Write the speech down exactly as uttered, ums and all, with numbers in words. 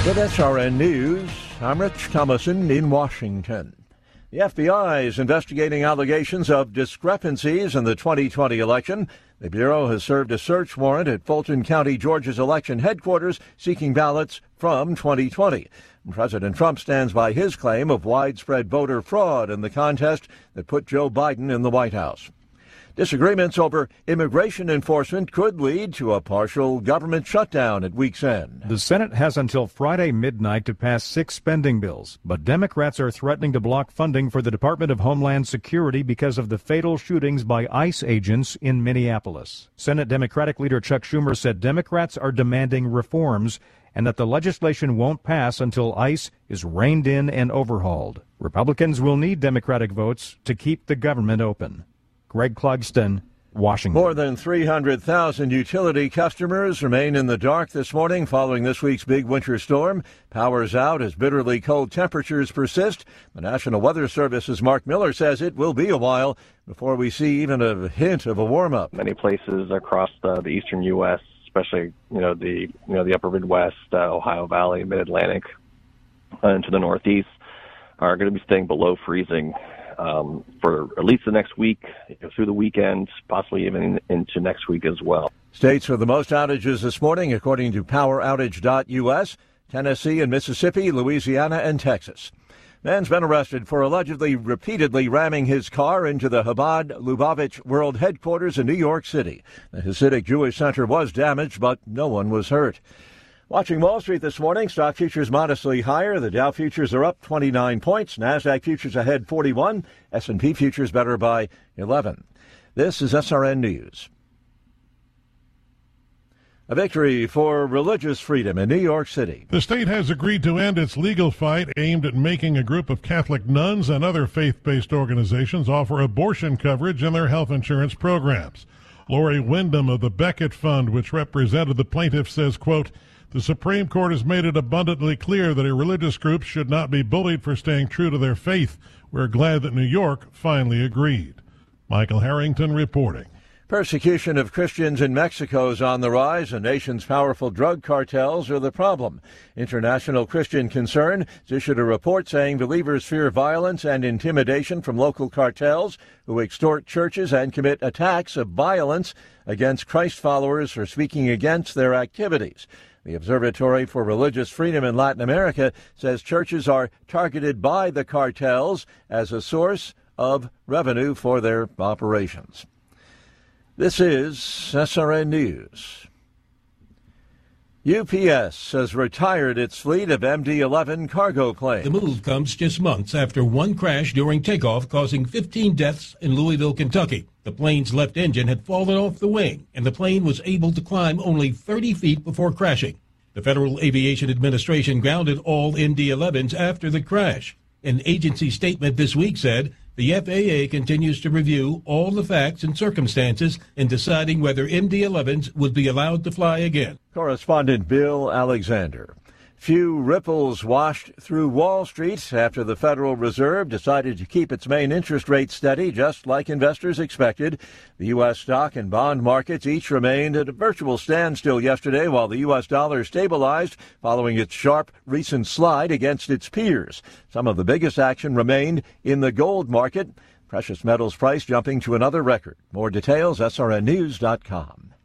With S R N News, I'm Rich Thomason in Washington. The F B I is investigating allegations of discrepancies in the twenty twenty election. The Bureau has served a search warrant at Fulton County, Georgia's election headquarters, seeking ballots from twenty twenty. President Trump stands by his claim of widespread voter fraud in the contest that put Joe Biden in the White House. Disagreements over immigration enforcement could lead to a partial government shutdown at week's end. The Senate has until Friday midnight to pass six spending bills, but Democrats are threatening to block funding for the Department of Homeland Security because of the fatal shootings by ICE agents in Minneapolis. Senate Democratic leader Chuck Schumer said Democrats are demanding reforms and that the legislation won't pass until ICE is reined in and overhauled. Republicans will need Democratic votes to keep the government open. Greg Clugston, Washington. More than three hundred thousand utility customers remain in the dark this morning following this week's big winter storm. Power's out as bitterly cold temperatures persist. The National Weather Service's Mark Miller says it will be a while before we see even a hint of a warm-up. Many places across the, the eastern U S, especially you know the you know the upper Midwest, uh, Ohio Valley, Mid-Atlantic, uh, into the Northeast, are going to be staying below freezing Um, for at least the next week, you know, through the weekend, possibly even in, into next week as well. States with the most outages this morning, according to power outage dot U S, Tennessee and Mississippi, Louisiana and Texas. Man's been arrested for allegedly repeatedly ramming his car into the Chabad Lubavitch World Headquarters in New York City. The Hasidic Jewish Center was damaged, but no one was hurt. Watching Wall Street this morning, stock futures modestly higher. The Dow futures are up twenty-nine points. NASDAQ futures ahead forty-one. S and P futures better by eleven. This is S R N News. A victory for religious freedom in New York City. The state has agreed to end its legal fight aimed at making a group of Catholic nuns and other faith-based organizations offer abortion coverage in their health insurance programs. Lori Wyndham of the Beckett Fund, which represented the plaintiff, says, quote, "The Supreme Court has made it abundantly clear that a religious group should not be bullied for staying true to their faith. We're glad that New York finally agreed." Michael Harrington reporting. Persecution of Christians in Mexico is on the rise. The nation's powerful drug cartels are the problem. International Christian Concern has issued a report saying believers fear violence and intimidation from local cartels who extort churches and commit attacks of violence against Christ followers for speaking against their activities. The Observatory for Religious Freedom in Latin America says churches are targeted by the cartels as a source of revenue for their operations. This is S R N News. U P S has retired its fleet of M D eleven cargo planes. The move comes just months after one crash during takeoff, causing fifteen deaths in Louisville, Kentucky. The plane's left engine had fallen off the wing, and the plane was able to climb only thirty feet before crashing. The Federal Aviation Administration grounded all M D elevens after the crash. An agency statement this week said the F A A continues to review all the facts and circumstances in deciding whether M D elevens would be allowed to fly again. Correspondent Bill Alexander. Few ripples washed through Wall Street after the Federal Reserve decided to keep its main interest rate steady, just like investors expected. The U S stock and bond markets each remained at a virtual standstill yesterday, while the U S dollar stabilized following its sharp recent slide against its peers. Some of the biggest action remained in the gold market. Precious metals price jumping to another record. More details, S R N news dot com.